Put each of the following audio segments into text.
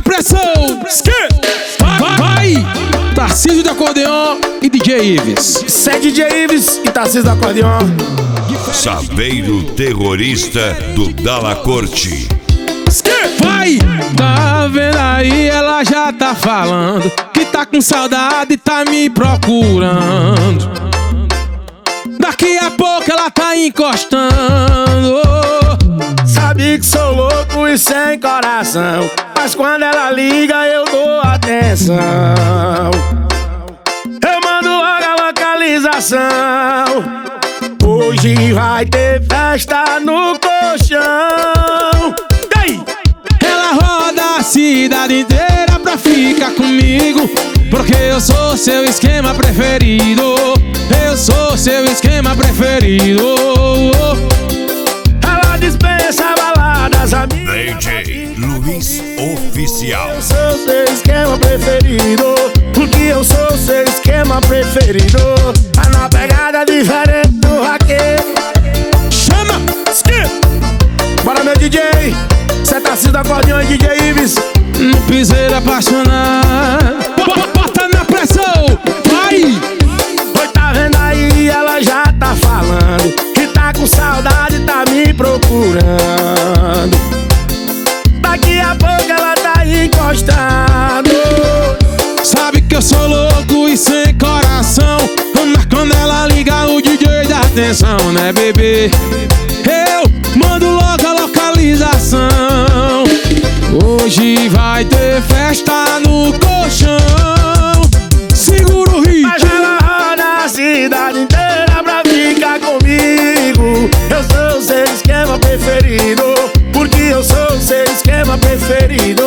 pressão. Vai! Tarcísio do acordeon e DJ Ives. Isso é DJ Ives e Tarcísio do acordeon. Saveiro terrorista do Dalla Corte. Vai! Tá vendo aí, ela já tá falando que tá com saudade e tá me procurando. Daqui a pouco ela tá encostando. Sabe que sou louco e sem coração, mas quando ela liga eu dou atenção. Eu mando logo a localização. Hoje vai ter festa no colchão. Ela roda a cidade inteira pra ficar comigo, porque eu sou seu esquema preferido. Eu sou seu esquema preferido. Ela dispensa baladas, amiga. DJ Luiz Oficial. Eu sou seu esquema preferido, porque eu sou seu esquema preferido. Tá na pegada diferente do vaqueiro. Chama! Bora, meu DJ. Cê tá Tarcísio do acordeon e DJ Ives. No piseiro apaixonado. Bota na pressão. Vai! Oi, tá vendo aí, ela já tá falando que tá com saudade e tá me procurando. Daqui a pouco ela tá encostando. Sabe que eu sou louco e sem coração, mas quando ela liga o DJ dá atenção, né, bebê? Eu mando logo a localização. Hoje vai ter festa no colchão. Segura o ritmo. Mas ela roda a cidade inteira pra ficar comigo. Eu sou o seu esquema preferido, porque eu sou o seu esquema preferido.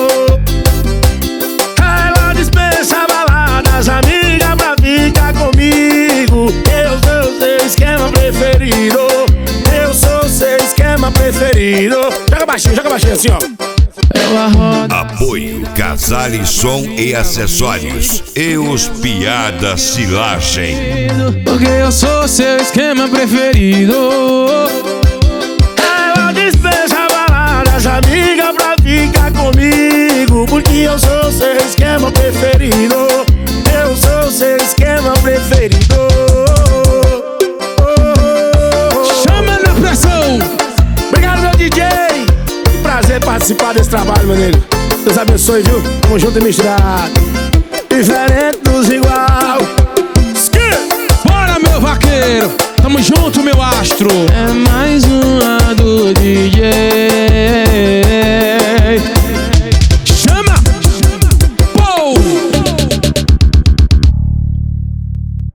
Ela dispensa baladas, amiga, pra ficar comigo. Eu sou o seu esquema preferido. Eu sou o seu esquema preferido. Joga baixinho assim, ó. Ela roda. Apoio Casale Som e Acessórios. E os piadas Silagem. Porque eu sou seu esquema preferido. Ela dispensa baladas, amiga, pra ficar comigo, porque eu sou seu esquema preferido. Eu sou seu esquema preferido. Chama na pressão. Obrigado, meu DJ. Que prazer participar desse trabalho, meu nego. Deus abençoe, viu? Tamo junto e misturado. Diferente dos igual. Bora, meu vaqueiro. Tamo junto, meu astro. É mais